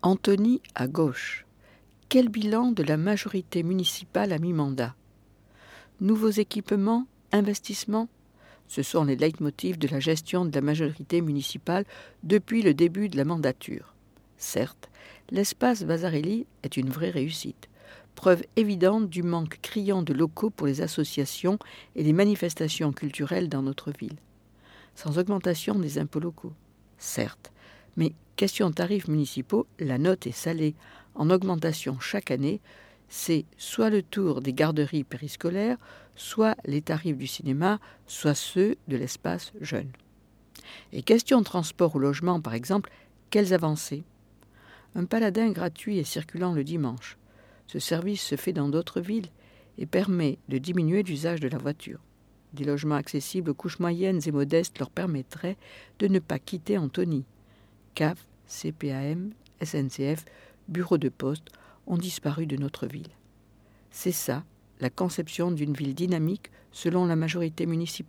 Antony à gauche. Quel bilan de la majorité municipale à mi-mandat? Nouveaux équipements, investissements? Ce sont les leitmotifs de la gestion de la majorité municipale depuis le début de la mandature. Certes, l'espace Vasarely est une vraie réussite, preuve évidente du manque criant de locaux pour les associations et les manifestations culturelles dans notre ville. Sans augmentation des impôts locaux, certes, mais question tarifs municipaux, la note est salée, en augmentation chaque année. C'est soit le tour des garderies périscolaires, soit les tarifs du cinéma, soit ceux de l'espace jeune. Et question transport ou logement, par exemple, quelles avancées? Un paladin gratuit et circulant le dimanche. Ce service se fait dans d'autres villes et permet de diminuer l'usage de la voiture. Des logements accessibles aux couches moyennes et modestes leur permettraient de ne pas quitter Antony. CAF, CPAM, SNCF, bureaux de poste ont disparu de notre ville. C'est ça, la conception d'une ville dynamique selon la majorité municipale ?